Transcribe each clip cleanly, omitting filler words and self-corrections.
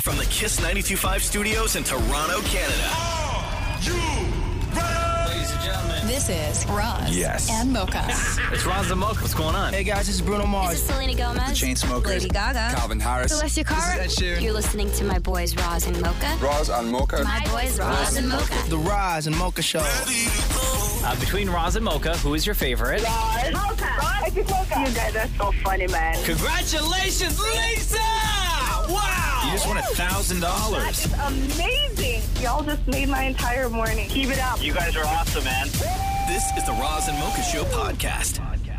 From the Kiss 92.5 studios in Toronto, Canada. Are you ready? Ladies and gentlemen, This is Roz Yes. and Mocha. it's Roz and Mocha. What's going on? Hey guys, this is Bruno This Mars. is Selena Gomez. The Chainsmokers. Lady Gaga. Calvin Harris. Alessia Cara. This is Ed Sheeran. You're listening to my boys Roz and Mocha. Roz and Mocha. My boys Roz and Mocha. The Roz and Mocha Show. Between Roz and Mocha, who is your favorite? You guys are so funny, man. Congratulations, Lisa! Wow! You just won $1,000. It's amazing. Y'all just made my entire morning. Keep it up. You guys are awesome, man. This is the Roz and Mocha Show podcast.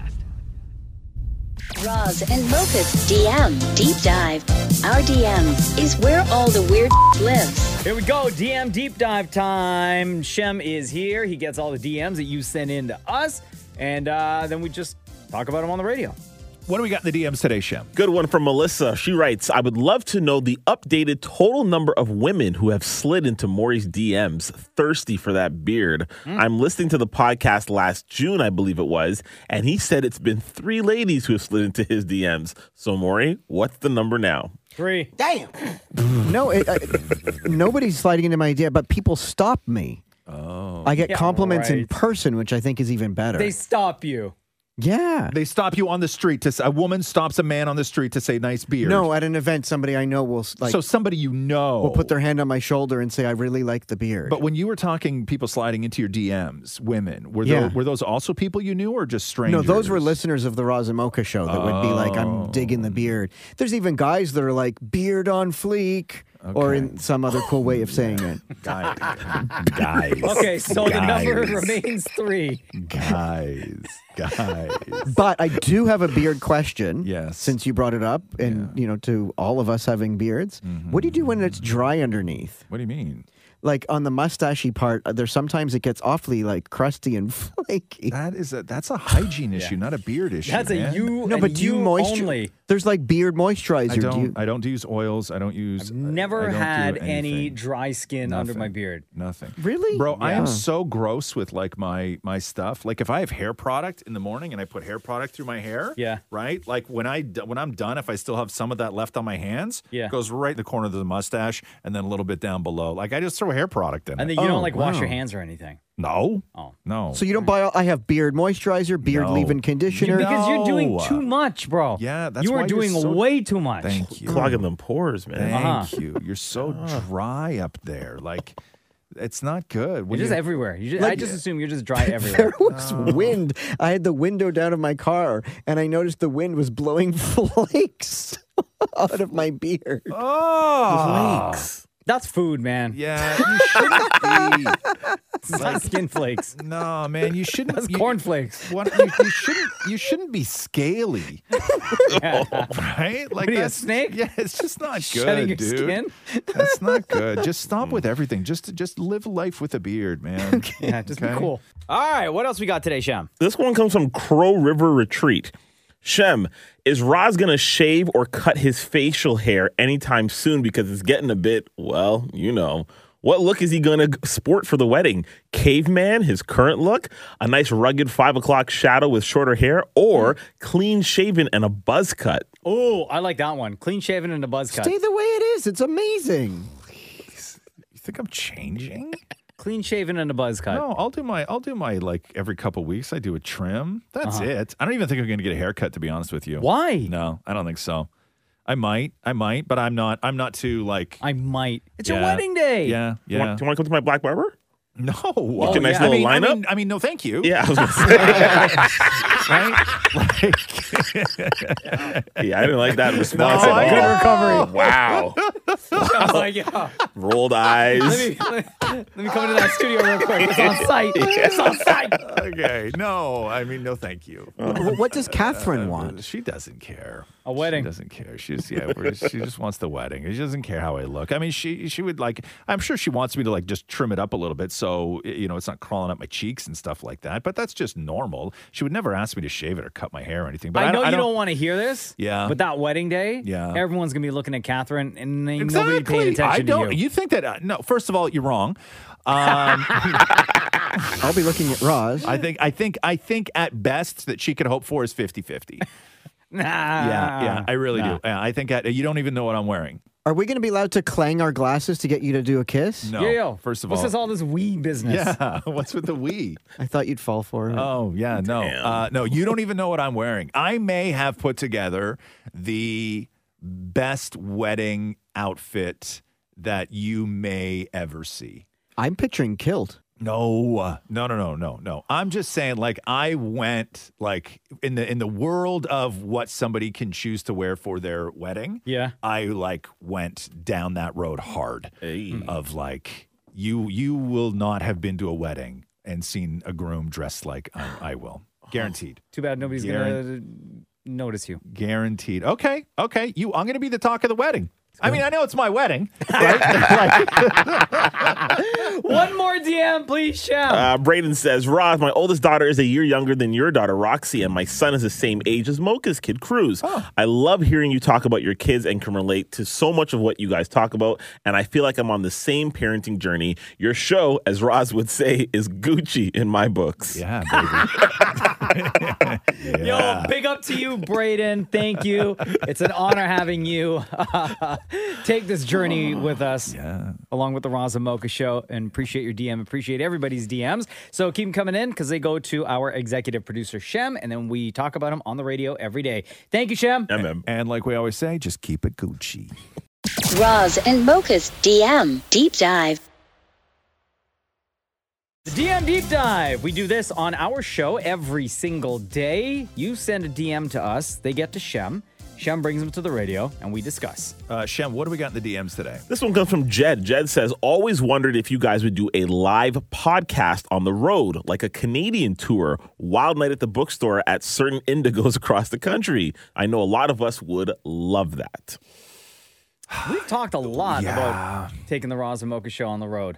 Roz and Mocha's DM Deep Dive. Our DM is where all the weird lives. Here we go, DM Deep Dive time. Shem is here. He gets all the DMs that you send in to us, and then we just talk about them on the radio. What do we got in the DMs today, Shem? Good one from Melissa. She writes, I would love to know the updated total number of women who have slid into Maury's DMs, thirsty for that beard. I'm listening to the podcast last June, I believe it was, and he said it's been 3 ladies who have slid into his DMs. So, Maury, what's the number now? 3. Damn. No, nobody's sliding into my idea, but people stop me. Oh. I get Yeah, compliments in right. person, which I think is even better. They stop you. Yeah. They stop you on the street. A woman stops a man on the street to say, nice beard. No, at an event, somebody I know will so somebody you know. will put their hand on my shoulder and say, I really like the beard. But when you were talking people sliding into your DMs, women, were Yeah. those also people you knew or just strangers? No, those were listeners of the Roz and Mocha Show that would be like, I'm digging the beard. There's even guys that are like, beard on fleek, or in some other cool way of saying it. Guys. Okay, so the number Guys. remains 3. Guys. But I do have a beard question. Yes. Since you brought it up, and to all of us having beards, what do you do when it's dry underneath? What do you mean? Like on the mustachy part, there's sometimes it gets awfully like crusty and flaky. That's a hygiene issue, not a beard issue. That's man. a you. No, and but do you moisture? only. There's like beard moisturizer. I don't use oils. I don't use. Never I don't do had any anything. dry skin under my beard. Nothing. Really? Bro, I Yeah. am so gross with like my stuff. Like if I have hair product in the morning and I put hair product through my hair, Yeah. right? Like when I'm done, if I still have some of that left on my hands, Yeah. it goes right in the corner of the mustache and then a little bit down below. Like I just throw hair product in And it. then you don't like wash wow. your hands or anything. No. Oh. No. So you don't buy? I have beard moisturizer, beard No. leave-in conditioner. Because you're doing No. too much, bro. Yeah, that's you why are you're doing so- way too much. Thank you. Clogging them pores, man. Thank you. You're so dry up there. Like it's not good. You're just everywhere. I just assume you're just dry everywhere. There was wind. I had the window down of my car, and I noticed the wind was blowing flakes out of my beard. Oh. That's food, man. Yeah, you shouldn't be. It's not skin flakes. No, man, you shouldn't. That's cornflakes. You shouldn't be scaly, right? Like What are you, a that's snake? Yeah, it's just not good, Shedding your dude. skin? That's not good. Just stop with everything. Just live life with a beard, man. Yeah, just be Okay. cool. All right, what else we got today, Shem? This one comes from Crow River Retreat. Shem, is Roz going to shave or cut his facial hair anytime soon because it's getting a bit, well, you know. What look is he going to sport for the wedding? Caveman, his current look? A nice rugged 5 o'clock shadow with shorter hair? Or clean shaven and a buzz cut? Oh, I like that one. Clean shaven and a buzz cut. Stay the way it is. It's amazing. You think I'm changing? Clean shaven and a buzz cut. No, I'll do my like every couple weeks. I do a trim. That's it. I don't even think I'm going to get a haircut, to be honest with you. Why? No, I don't think so. I might, but I'm not too like. I might. It's your Yeah. wedding day. Yeah, Do you yeah. want to come to my black barber? No. Get a nice little lineup? I mean, no, thank you. Yeah, I was going to say. Right? Yeah, I didn't like that response No, at good all. recovery. Wow. I was like, yeah. Rolled eyes. Let me come into that studio real quick. It's on site. It's on site. Okay. No, I mean, no, thank you. What does Catherine want? She doesn't care. A wedding. She doesn't care. She just wants the wedding. She doesn't care how I look. I mean, she would like. I'm sure she wants me to like just trim it up a little bit so it's not crawling up my cheeks and stuff like that. But that's just normal. She would never ask me to shave it or cut my hair or anything. But I know you don't want to hear this. Yeah. But that wedding day, Yeah. everyone's gonna be looking at Catherine and ain't nobody paying attention I don't. to you. You think that? No. First of all, you're wrong. I'll be looking at Roz. I think at best that she could hope for is 50-50. Nah. Yeah, I really Nah. do. Yeah, I think you don't even know what I'm wearing. Are we going to be allowed to clang our glasses to get you to do a kiss? No. Yo, First of what's all, this all this wee business? yeah. What's with the we? I thought you'd fall for it. Oh, yeah, no. Damn. No, you don't even know what I'm wearing. I may have put together the best wedding outfit that you may ever see. I'm picturing kilt. No. I'm just saying, like, I went like in the world of what somebody can choose to wear for their wedding. Yeah. I like went down that road hard of like you will not have been to a wedding and seen a groom dressed like I will. Guaranteed. Too bad nobody's gonna notice you. Guaranteed. Okay. I'm going to be the talk of the wedding. I mean, I know it's my wedding. One more DM, please, Shem. Braden says, Roz, my oldest daughter is a year younger than your daughter, Roxy, and my son is the same age as Mocha's kid, Cruz. Oh. I love hearing you talk about your kids and can relate to so much of what you guys talk about, and I feel like I'm on the same parenting journey. Your show, as Roz would say, is Gucci in my books. Yeah, baby. Yo, big up to you, Braden. Thank you. It's an honor having you take this journey with us, along with the Roz and Mocha Show, and appreciate your DM. Appreciate everybody's DMs. So keep them coming in because they go to our executive producer, Shem, and then we talk about them on the radio every day. Thank you, Shem. And like we always say, just keep it Gucci. Roz and Mocha's DM Deep Dive. The DM Deep Dive. We do this on our show every single day. You send a DM to us. They get to Shem. Shem brings them to the radio, and we discuss. Shem, what do we got in the DMs today? This one comes from Jed. Jed says, always wondered if you guys would do a live podcast on the road, like a Canadian tour, wild night at the bookstore at certain Indigos across the country. I know a lot of us would love that. We've talked a lot about taking the Roz and Mocha Show on the road.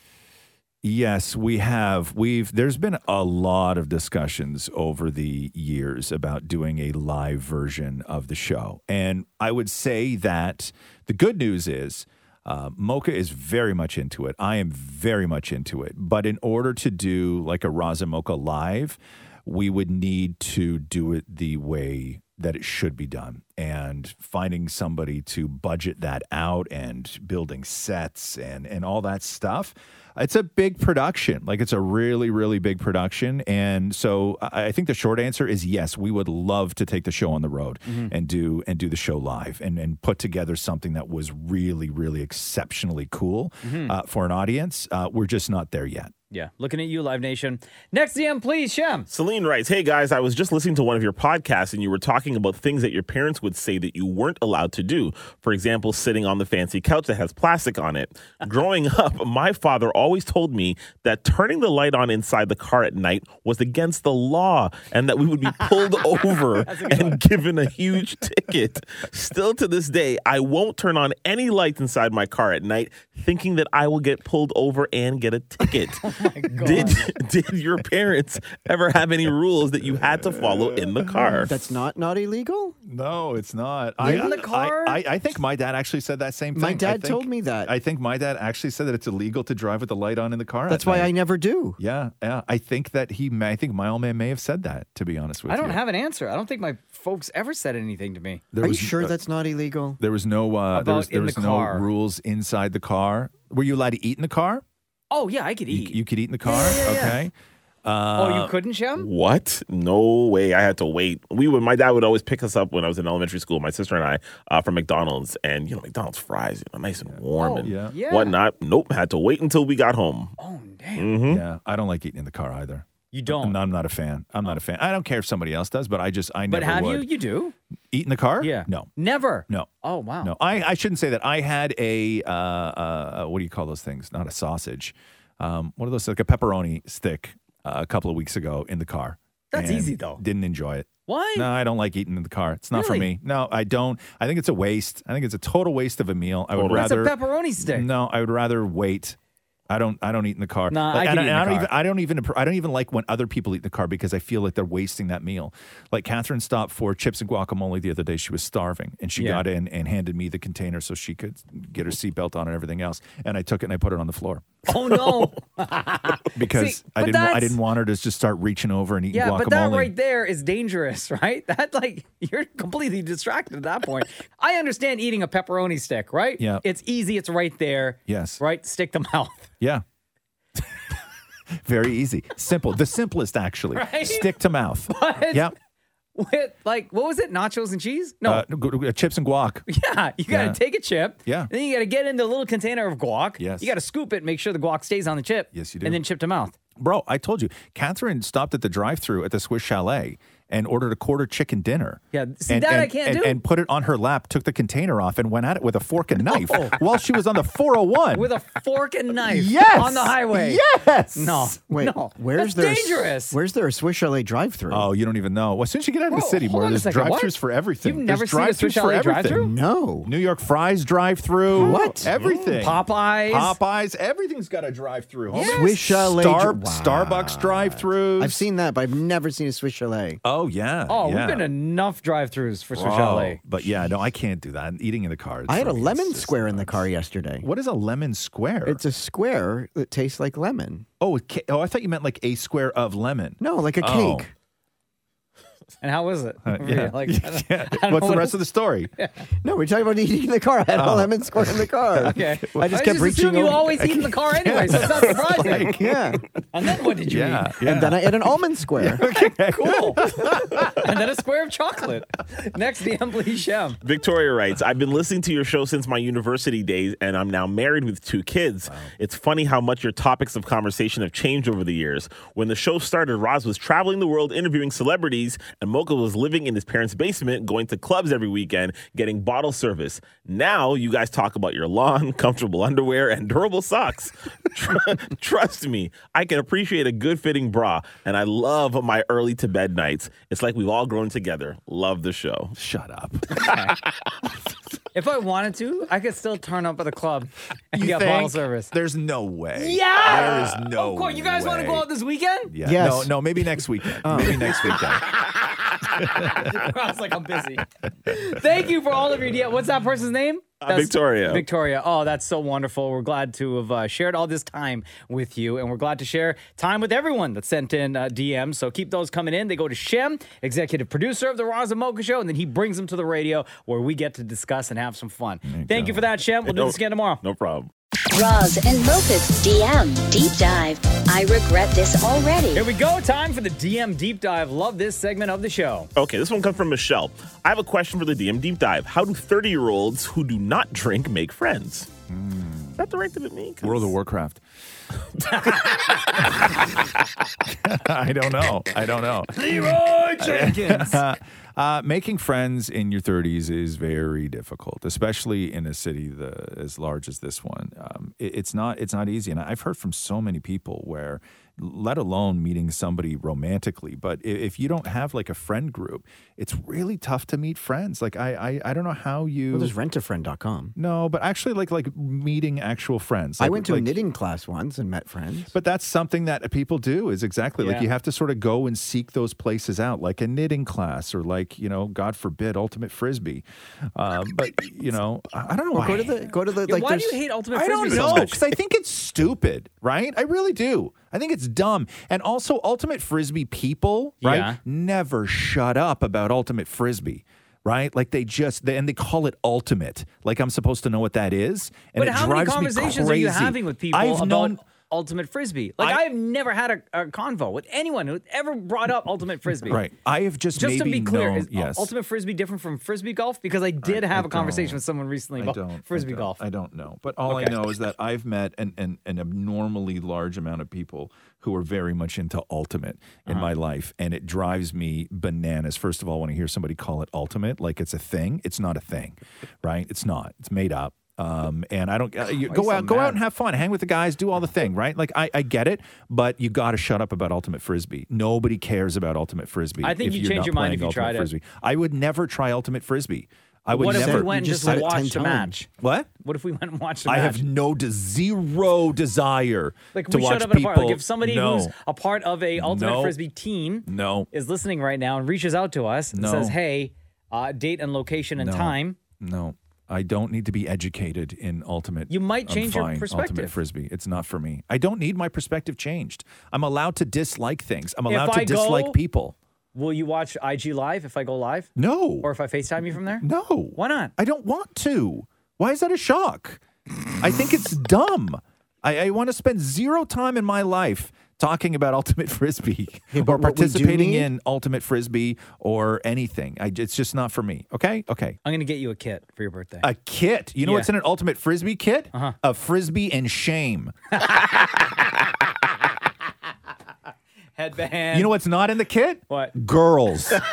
Yes, we have. There's been a lot of discussions over the years about doing a live version of the show. And I would say that the good news is Mocha is very much into it. I am very much into it. But in order to do like a Roz and Mocha live, we would need to do it the way that it should be done, and finding somebody to budget that out and building sets and all that stuff. It's a big production. Like, it's a really, really big production. And so I think the short answer is yes, we would love to take the show on the road and do the show live and put together something that was really, really exceptionally cool for an audience. We're just not there yet. Yeah, looking at you, Live Nation. Next DM, please, Shem. Celine writes, hey guys, I was just listening to one of your podcasts and you were talking about things that your parents would say that you weren't allowed to do. For example, sitting on the fancy couch that has plastic on it. Growing up, my father always told me that turning the light on inside the car at night was against the law and that we would be pulled over and given a huge ticket. Still to this day, I won't turn on any lights inside my car at night thinking that I will get pulled over and get a ticket. Did your parents ever have any rules that you had to follow in the car? That's not illegal? No, it's not. In the car? I think my dad actually said that same thing. My dad told me that. I think my dad actually said that it's illegal to drive with the light on in the car. That's why I never do. Yeah. I think that I think my old man may have said that, to be honest with you. I don't have an answer. I don't think my folks ever said anything to me. Are you sure that's not illegal? There was no there was no rules inside the car. Were you allowed to eat in the car? Oh, yeah, I could eat. You could eat in the car? Okay. You couldn't, Shem? What? No way. I had to wait. My dad would always pick us up when I was in elementary school, my sister and I, from McDonald's. And, McDonald's fries, nice and warm and whatnot. Nope. Had to wait until we got home. Oh, damn. Yeah. I don't like eating in the car either. You don't? I'm not a fan. I don't care if somebody else does, but I never But have would. you? You do? Eat in the car? Yeah. No. Never? No. Oh, wow. No. I shouldn't say that. I had a, what do you call those things? Not a sausage. What are those? Like a pepperoni stick a couple of weeks ago in the car. That's easy, though. Didn't enjoy it. Why? No, I don't like eating in the car. It's not for me. No, I don't. I think it's a waste. I think it's a total waste of a meal. I would rather. That's a pepperoni stick. No, I would rather wait I don't eat in the car. No, I can eat in the car. I don't even like when other people eat in the car because I feel like they're wasting that meal. Like Catherine stopped for chips and guacamole the other day. She was starving, and she got in and handed me the container so she could get her seatbelt on and everything else. And I took it and I put it on the floor. Oh no! Because See, I didn't want her to just start reaching over and eating guacamole. But that right there is dangerous, right? That you're completely distracted at that point. I understand eating a pepperoni stick, right? Yeah. It's easy. It's right there. Yes. Right? Stick to mouth. Yeah. Very easy. Simple. The simplest, actually. Right? Stick to mouth. But Yeah. with what was it? Nachos and cheese? No. Chips and guac. Yeah, you got to take a chip. Yeah. Then you got to get into a little container of guac. Yes. You got to scoop it, make sure the guac stays on the chip. Yes, you do. And then chip to mouth. Bro, I told you. Catherine stopped at the drive-thru at the Swiss Chalet and ordered a quarter chicken dinner. Yeah, see, that I can't do. And put it on her lap, took the container off, and went at it with a fork and knife while she was on the 401. With a fork and knife. Yes! On the highway. Yes! No. Wait, no. where's That's there? dangerous. Where's there a Swiss Chalet drive-through? Oh, you don't even know. Well, as soon as you get out of the city, hold more on a there's second, what? drive-thrus for everything. You've There's never seen a Swiss drive-thrus for Chalet everything. drive-thru? No. New York Fries drive-thru. What? Everything. Popeyes. Everything's got a drive-thru. homie. Swiss Chalet. Starbucks drive-thrus. I've seen that, but I've never seen a Swiss Chalet. Oh, yeah. Oh, yeah. we've been enough drive-thrus for Swiss Bro. Chalet. But yeah, no, I can't do that. Eating in the car. I had a for me, lemon it's just square in the nuts. car yesterday. What is a lemon square? It's a square that tastes like lemon. Oh, I thought you meant like a square of lemon. No, like a Oh. cake. And how was it? Yeah. Like, Yeah. I don't What's know the what rest of the story? No, we're talking about eating in the car. I had a lemon square in the car. Okay. I just kept reaching assume you over. always eat in the car anyway, so it's not surprising. Yeah. And then what did you Yeah. eat? And then I ate an almond square. Cool. And then a square of chocolate. Next, DM, please, Shem. Victoria writes, I've been listening to your show since my university days, and I'm now married with 2 kids. Wow. It's funny how much your topics of conversation have changed over the years. When the show started, Roz was traveling the world interviewing celebrities, and Mocha was living in his parents' basement, going to clubs every weekend, getting bottle service. Now, you guys talk about your lawn, comfortable underwear, and durable socks. Trust me, I can appreciate a good-fitting bra, and I love my early to bed nights. It's like we've all grown together. Love the show. Shut up. If I wanted to, I could still turn up at the club and You get think? bottle service. There's no way. Yeah! There is no Of course. You guys want to way. go out this weekend? Yeah. Yes. No, maybe next weekend. Maybe next weekend. I was like, I'm busy. Thank you for all of your DM. What's that person's name? Victoria. Victoria. Oh, that's so wonderful. We're glad to have shared all this time with you, and we're glad to share time with everyone that sent in DMs. So keep those coming in. They go to Shem, executive producer of the Roz and Mocha Show, and then he brings them to the radio where we get to discuss and have some fun. Thank you for that, Shem. We'll do this again tomorrow. No problem. Roz and Mocha's DM Deep Dive. I regret this already. Here we go. Time for the DM Deep Dive. Love this segment of the show. Okay, this one comes from Michelle. I have a question for the DM Deep Dive. How do 30-year-olds who do not drink make friends? Is that directed at me? World of Warcraft. I don't know. Leroy Jenkins. Making friends in your 30s is very difficult, especially in a city as large as this one. It's not easy, and I've heard from so many people where, let alone meeting somebody romantically, but if you don't have like a friend group, it's really tough to meet friends. Like I don't know how you. Well, there's rentafriend.com. No, but actually like meeting actual friends. I went to a knitting class once and met friends. But that's something that people do is exactly like you have to sort of go and seek those places out, like a knitting class or like, God forbid, ultimate frisbee. But I don't know. Or go to the Yeah, why do you hate ultimate I frisbee don't so know, much? because I think it's stupid, right? I really do. I think it's dumb. And also, ultimate frisbee people, right, Yeah. never shut up about ultimate frisbee. Right? Like they call it ultimate. Like I'm supposed to know what that is. And But it how many drives me conversations are you crazy. having with people I've about known ultimate frisbee? Like I've never had a convo with anyone who ever brought up ultimate frisbee. Right. I have just to maybe be clear, known, is yes. ultimate frisbee different from frisbee golf? Because I did have a conversation with someone recently about frisbee golf. I don't know. But all I know is that I've met an abnormally large amount of people who are very much into ultimate in my life. And it drives me bananas. First of all, when I hear somebody call it ultimate, like it's a thing, it's not a thing, right? It's not. It's made up. And I don't go out and have fun, hang with the guys, do all the thing, right? Like I get it, but you got to shut up about ultimate frisbee. Nobody cares about ultimate frisbee. I think if you you're change not your mind playing if you ultimate tried it. frisbee. I would never try ultimate frisbee. I would What if never. we went and You just just said it 10 watched a times. match? What? What if we went and watched a I match? have zero desire Like to we watch showed up at a people. park. Like if somebody no, who's a part of a ultimate No. frisbee team no, is listening right now and reaches out to us and No. says, "Hey, date and location and No. time," no. I don't need to be educated in ultimate. You might I'm change your fine, perspective. Ultimate frisbee. It's not for me. I don't need my perspective changed. I'm allowed to dislike things. I'm If allowed to I go- dislike people. will you watch IG Live if I go live? No. Or if I FaceTime you from there? No. Why not? I don't want to. Why is that a shock? I think it's dumb. I want to spend zero time in my life talking about ultimate frisbee but or what we do participating need- in ultimate frisbee or anything. It's just not for me. Okay? Okay. I'm going to get you a kit for your birthday. A kit. You know Yeah. what's in an ultimate frisbee kit? A frisbee and shame. Headband. You know what's not in the kit? What? Girls. Yeah,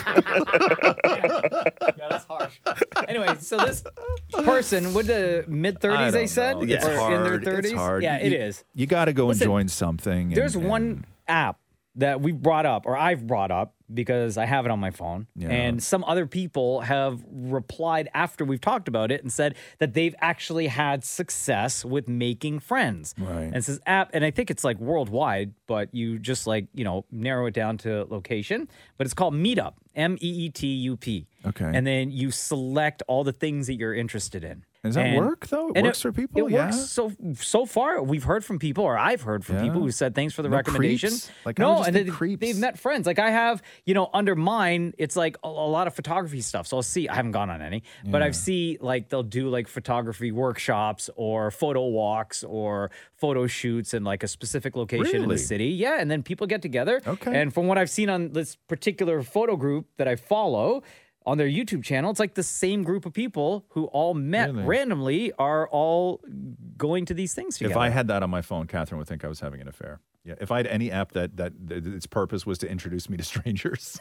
that's harsh. Anyway, so this person, with the mid-30s, they said? It's Or hard. in their 30s? It's hard. Yeah, it is. You got to go Listen, and join something. There's and- one app that we've brought up, or I've brought up, because I have it on my phone. Yeah. And some other people have replied after we've talked about it and said that they've actually had success with making friends. Right. And it's this app, and I think it's like worldwide, but you just narrow it down to location. But it's called Meetup, MEETUP. Okay. And then you select all the things that you're interested in. Does that And- work, though? It and works for people? It Yeah. works so far. We've heard from people, or I've heard from Yeah. people who said thanks for the No recommendation. creeps? Like, I no, would just and think they, creeps. they've met friends. Like I have, under mine, it's like a lot of photography stuff. So I'll see. I haven't gone on any, but I've see like they'll do like photography workshops or photo walks or photo shoots in like a specific location in Really? the city. Yeah, and then people get together. Okay. And from what I've seen on this particular photo group that I follow, on their YouTube channel, it's like the same group of people who all met Really? randomly are all going to these things together. If I had that on my phone, Catherine would think I was having an affair. Yeah. If I had any app that its purpose was to introduce me to strangers.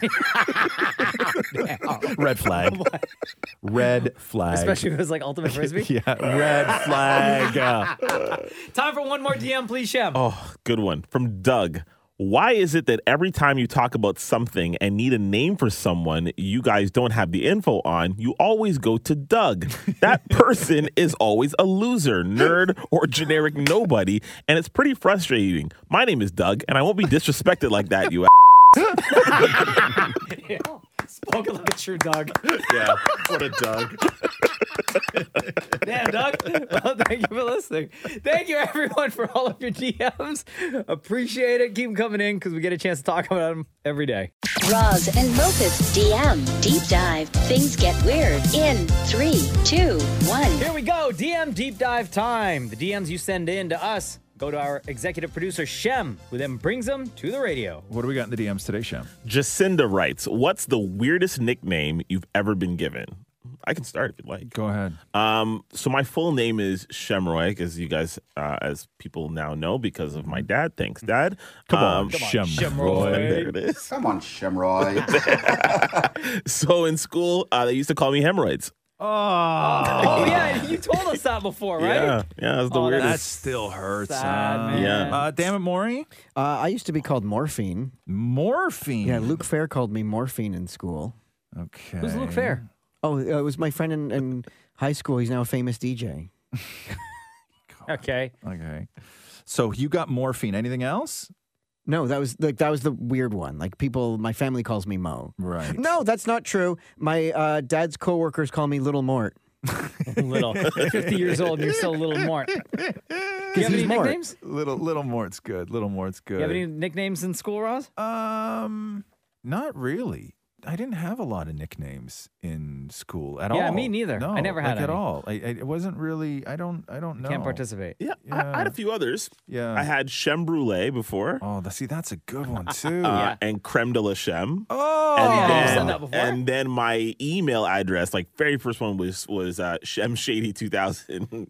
Red flag. Red flag. Especially if it was like Ultimate Frisbee. Yeah. Red flag. Time for one more DM, please, Shem. Oh, good one. From Doug. Why is it that every time you talk about something and need a name for someone you guys don't have the info on, you always go to Doug? That person is always a loser, nerd, or generic nobody, and it's pretty frustrating. My name is Doug, and I won't be disrespected like that, you Spoken like a true Doug. Yeah. What a Doug. Damn, Doug. Well, thank you for listening. Thank you, everyone, for all of your DMs. Appreciate it. Keep them coming in because we get a chance to talk about them every day. Roz and Mocha's DM Deep Dive. Things get weird in 3, 2, 1. Here we go. DM Deep Dive time. The DMs you send in to us go to our executive producer, Shem, who then brings them to the radio. What do we got in the DMs today, Shem? Jacinda writes, what's the weirdest nickname you've ever been given? I can start if you'd like. Go ahead. So my full name is Shemroy, as you guys, as people now know, because of my dad. Thanks, Dad. Come on, Shemroy. There it is. Come on, Shemroy. So in school, they used to call me hemorrhoids. Oh, yeah. You told us that before, right? Yeah, that's the Oh, weirdest. That still hurts. Sad, man. Yeah. Damn it, Maury. I used to be called Morphine. Morphine. Yeah, Luke Fair called me Morphine in school. Okay. Who's Luke Fair? Oh, it was my friend in high school. He's now a famous DJ. Okay. Okay. So you got morphine. Anything else? No, that was the weird one. Like my family calls me Mo. Right. No, that's not true. My dad's coworkers call me Little Mort. Little. 50 years old and you're still a little Mort. Do you have any Mort. nicknames? Little Mort's good. Little Mort's good. You have any nicknames in school, Roz? Not really. I didn't have a lot of nicknames in school at all. Yeah, me neither. No, I never had at any. all. It wasn't really. I don't know. Can't participate. Yeah, I had a few others. Yeah. I had Chem Brulee before. Oh, that's a good one too. And Creme de la Chem. Oh, And yeah, then, you said that before. And then my email address, like very first one was shemshady2000.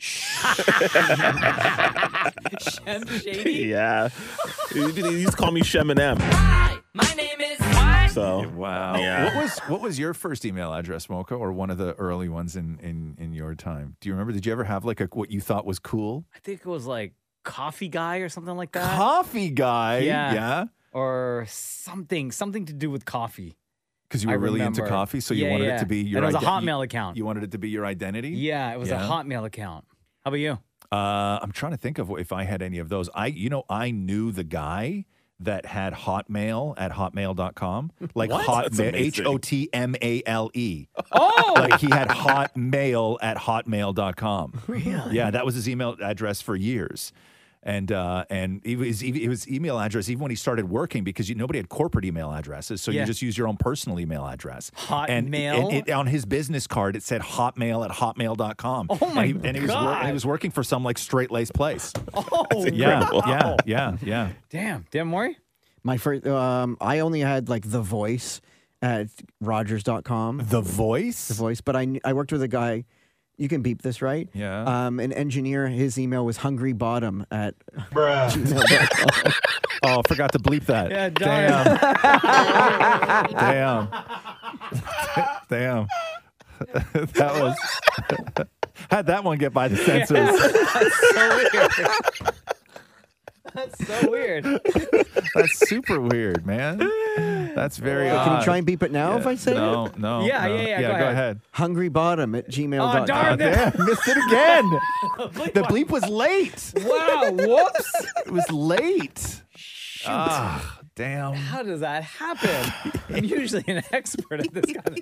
Shem Shady? Yeah. He used to call me Shem and M. My name is So wow. Yeah. What was your first email address, Mocha, or one of the early ones in your time? Do you remember? Did you ever have like what you thought was cool? I think it was like Coffee Guy or something like that. Coffee guy. Yeah. Yeah. Or something to do with coffee. Because you were really into remember. coffee, so you Yeah, wanted yeah. it to be your And it was a Hotmail account. You wanted it to be your identity? Yeah, it was a Hotmail account. How about you? I'm trying to think of if I had any of those. I knew the guy that had Hotmail at hotmail.com. Like What? That's Hotmail, amazing. HOTMALE. Oh! Like he had Hotmail at hotmail.com. Really? Yeah, that was his email address for years. And it was email address even when he started working because nobody had corporate email addresses, so Yeah. you just use your own personal email address. Hotmail? And on his business card, it said Hotmail at hotmail.com. Oh my and he God. was working for some like straight laced place. Oh, Yeah. Damn, Maury? My first, I only had like The Voice at Rogers.com. The Voice? The Voice. But I worked with a guy, you can beep this, right? Yeah. An engineer, his email was hungrybottom at Bruh. Oh, I forgot to bleep that. Yeah, Damn. Damn. That was. How'd that one get by the censors? That's so weird. That's super weird, man. That's very odd. Can you try and beep it now if I say it? No. Yeah, no. yeah, Go ahead. Hungrybottom at gmail.com. Oh, darn it. Damn, missed it again. The bleep was late. Wow, whoops. It was late. Ah, damn. How does that happen? I'm usually an expert at this kind of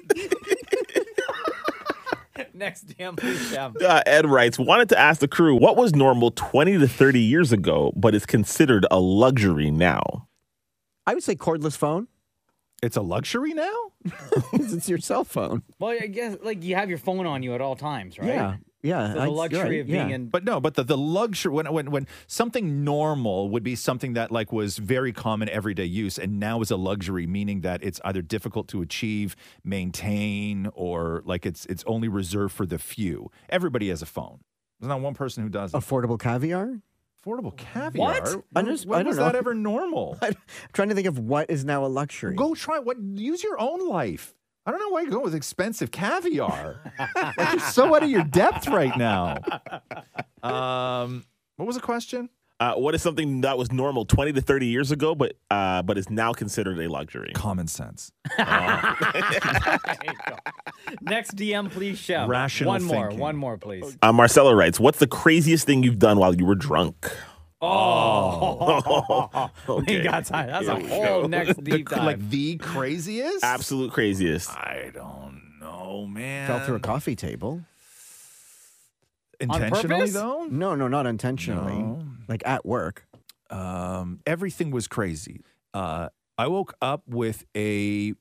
Next damn please, Shem. Ed writes, wanted to ask the crew, what was normal 20 to 30 years ago, but is considered a luxury now? I would say cordless phone. It's a luxury now? Because it's your cell phone. Well, I guess like you have your phone on you at all times, right? Yeah. Yeah. So the luxury of being in. But no, but the luxury when something normal would be something that like was very common everyday use and now is a luxury, meaning that it's either difficult to achieve, maintain, or like it's only reserved for the few. Everybody has a phone. There's not one person who doesn't. Affordable caviar? Affordable caviar? What? When I was don't that know. ever normal? I'm trying to think of what is now a luxury. Go try what. Use your own life. I don't know why you're going with expensive caviar. Like you're so out of your depth right now. What was the question? What is something that was normal 20 to 30 years ago, but is now considered a luxury? Common sense. Next DM, please, Shem. Rational thinking. One more, please. Marcella writes, what's the craziest thing you've done while you were drunk? Oh, Okay. we got time. That's Here a we whole go. next deep dive. Like the craziest? Absolute craziest. I don't know, man. Fell through a coffee table. Intentionally, purpose? though? No, not intentionally. No. Like at work. Everything was crazy. I woke up with a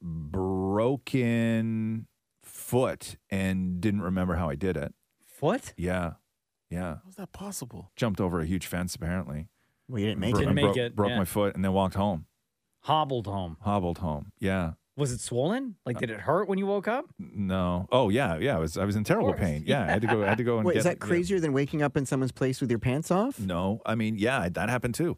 broken foot and didn't remember how I did it. Foot? Yeah. How's that possible? Jumped over a huge fence, apparently. Well, you didn't make Didn't it. make it, Broke yeah. my foot and then walked home. Hobbled home. Hobbled home. Yeah. Was it swollen? Like, did it hurt when you woke up? No. Oh, yeah. I was in terrible course. pain. Yeah. I had to go and Wait, get. is that crazier than waking up in someone's place with your pants off? No, I mean, yeah, that happened too.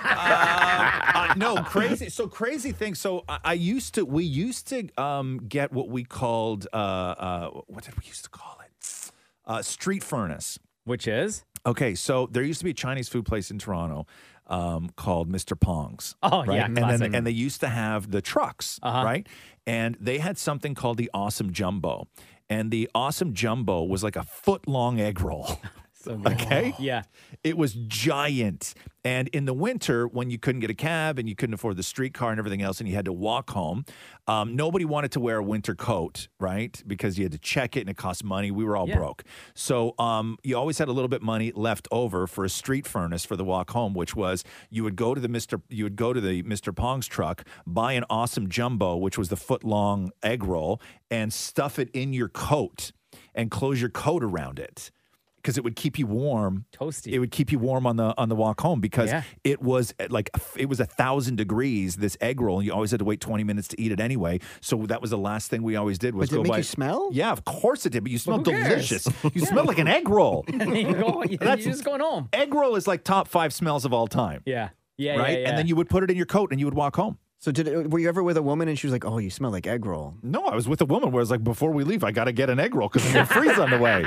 No, crazy. So crazy thing. So we used to get what we called what did we used to call it? Street furnace. Which is? Okay, so there used to be a Chinese food place in Toronto called Mr. Pong's. Oh, right? yeah, classic. And they used to have the trucks, right? And they had something called the Awesome Jumbo. And the Awesome Jumbo was like a foot-long egg roll. So good. Okay? Yeah. It was giant. And in the winter, when you couldn't get a cab and you couldn't afford the streetcar and everything else, and you had to walk home, nobody wanted to wear a winter coat, right? Because you had to check it and it cost money. We were all broke. So you always had a little bit money left over for a street furnace for the walk home, which was you would go to the Mr. Pong's truck, buy an Awesome Jumbo, which was the foot-long egg roll, and stuff it in your coat and close your coat around it. Because it would keep you warm, Toasty. It would keep you warm on the walk home because it was 1,000 degrees. This egg roll, and you always had to wait 20 minutes to eat it anyway. So that was the last thing we always did was But did go it make buy. you smell? Yeah, of course it did. But you smelled who cares? delicious. You smell like an egg roll. You're just going home. Egg roll is like top 5 smells of all time. Yeah. Yeah. Right, Yeah. and then you would put it in your coat and you would walk home. So were you ever with a woman and she was like, "Oh, you smell like egg roll"? No, I was with a woman where I was like, before we leave, I got to get an egg roll because I'm going to freeze on the way.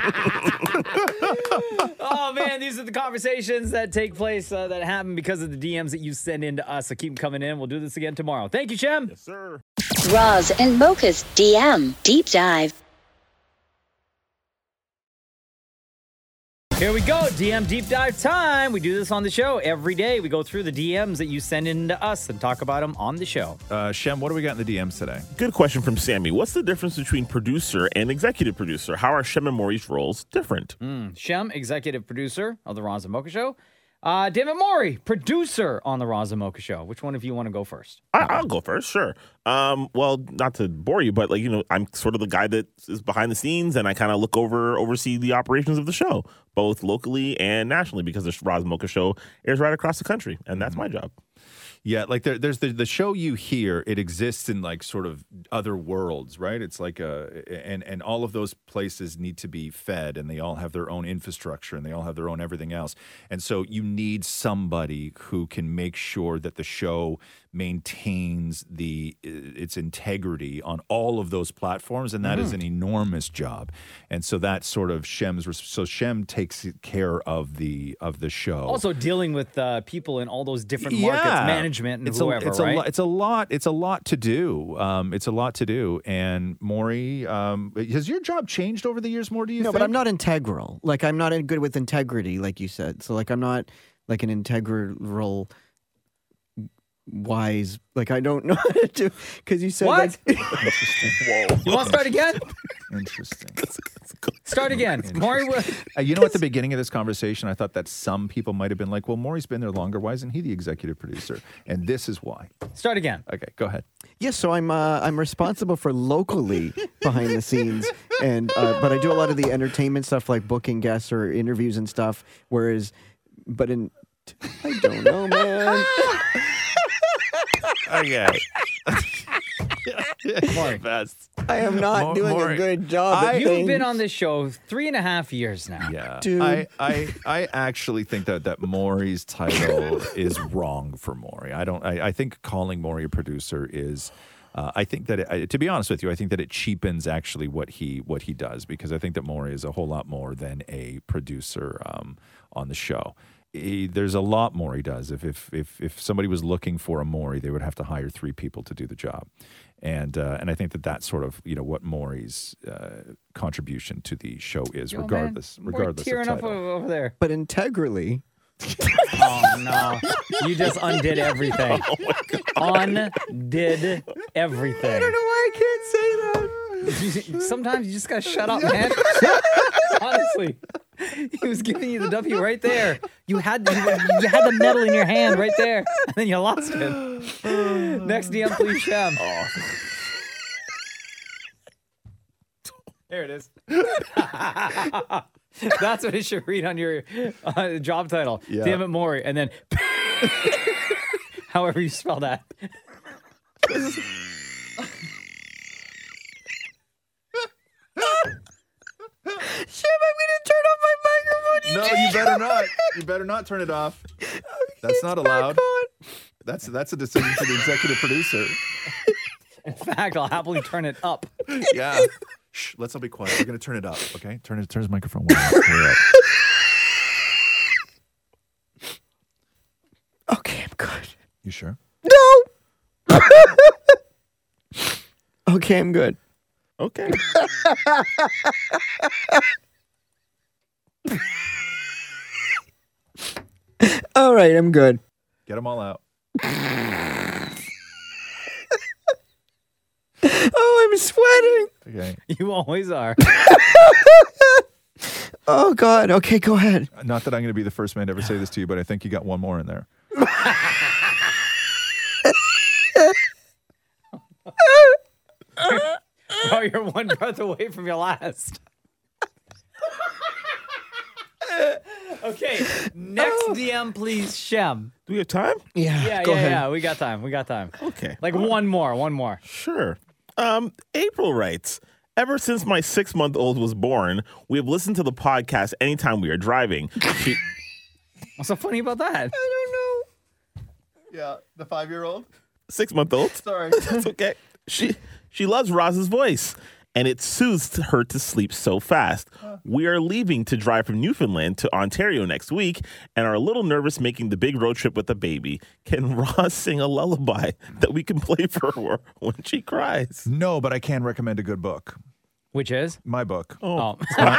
Oh, man, these are the conversations that take place that happen because of the DMs that you send in to us. So keep them coming in. We'll do this again tomorrow. Thank you, Shem. Yes, sir. Roz and Mocha's DM Deep Dive. Here we go, DM Deep Dive time. We do this on the show every day. We go through the DMs that you send in to us and talk about them on the show. Shem, what do we got in the DMs today? Good question from Sammy. What's the difference between producer and executive producer? How are Shem and Maury's roles different? Shem, executive producer of the Roz and Mocha Show. David Maury, producer on the Roz and Mocha Show. Which one of you want to go first? I'll go first, sure. Well, not to bore you, but I'm sort of the guy that is behind the scenes, and I kind of oversee the operations of the show, both locally and nationally, because the Roz and Mocha Show airs right across the country, and that's my job. Yeah, like there's the show you hear, it exists in like sort of other worlds, right? It's like and all of those places need to be fed, and they all have their own infrastructure, and they all have their own everything else. And so you need somebody who can make sure that the show maintains its integrity on all of those platforms, and that is an enormous job. And so that's sort of so Shem takes care of the show. Also dealing with people in all those different markets, management and whoever, right? It's a lot to do. It's a lot to do. And Maury, has your job changed over the years more, do you think? No, but I'm not integral. Like, I'm not good with integrity, like you said. So, like, I'm not like an integral wise, like I don't know how to do, because you said what? Whoa. You want to start again? Interesting. Start again. Maury, you know, at the beginning of this conversation, I thought that some people might have been like, well, Maury's been there longer. Why isn't he the executive producer? And this is why. Start again. Okay, go ahead. Yes, so I'm responsible for locally behind the scenes, and but I do a lot of the entertainment stuff, like booking guests or interviews and stuff. I don't know, man. Okay. Maury. Best. I am not doing a good job. You've been on this show 3.5 years now. Yeah, dude. I actually think that Maury's title is wrong for Maury. I think calling Maury a producer is. I think that, to be honest with you, I think that it cheapens actually what he does, because I think that Maury is a whole lot more than a producer on the show. There's a lot Maury does. If somebody was looking for a Maury, they would have to hire 3 people to do the job, and I think that's sort of what Maury's contribution to the show is, regardless of tearing title. up over there. But integrally. Oh no! You just undid everything. Undid everything. I don't know why I can't say that. Sometimes you just gotta shut up, man. Honestly, he was giving you the W right there. You had the medal in your hand right there, and then you lost it. Next DM, please, Shem. Oh. There it is. That's what it should read on your job title. Yeah. Damn it, Maury, and then however you spell that. Shit, I'm gonna turn off my microphone. No, you better not. You better not turn it off. That's not allowed. That's a decision for the executive producer. In fact, I'll happily turn it up. Yeah. Shh, let's all be quiet. We're gonna turn it up, okay? Turn his microphone way up. Okay, I'm good. You sure? No. Okay, I'm good. Okay. All right, I'm good. Get them all out. Oh, I'm sweating. Okay. You always are. Oh, God. Okay, go ahead. Not that I'm going to be the first man to ever say this to you, but I think you got one more in there. Oh, you're one breath away from your last. Okay, next DM, please, Shem. Do we have time? Yeah, go ahead. yeah. We got time. Okay. Like one more. Sure. April writes, ever since my 6-month-old was born, we have listened to the podcast anytime we are driving. What's so funny about that? I don't know. Yeah, the 5-year-old? 6-month-old? Sorry. That's okay. She loves Roz's voice. and it soothes her to sleep so fast. We are leaving to drive from Newfoundland to Ontario next week and are a little nervous making the big road trip with the baby. Can Roz sing a lullaby that we can play for her when she cries? No, but I can recommend a good book. Which is? My book. Oh.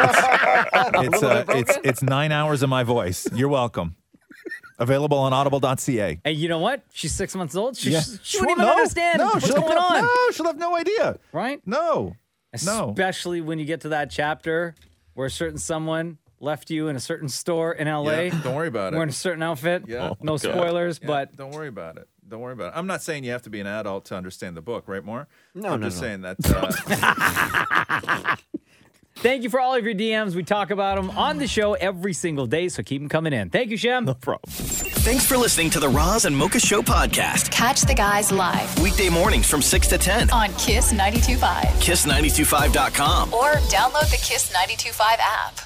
It's 9 hours of my voice. You're welcome. Available on audible.ca. And you know what? She's 6 months old. She Yeah. wouldn't even understand what's going on. No, she'll have no idea. Right? No. Especially when you get to that chapter where a certain someone left you in a certain store in LA. Yeah, don't worry about it. Wearing a certain outfit. Yeah. No God. spoilers, Yeah, but don't worry about it. Don't worry about it. I'm not saying you have to be an adult to understand the book, right, Moore? I'm just saying that. Thank you for all of your DMs. We talk about them on the show every single day, so keep them coming in. Thank you, Shem. No problem. Thanks for listening to the Roz and Mocha Show podcast. Catch the guys live Weekday mornings from 6 to 10. on Kiss 92.5 Kiss925.com. or download the Kiss 92.5 app.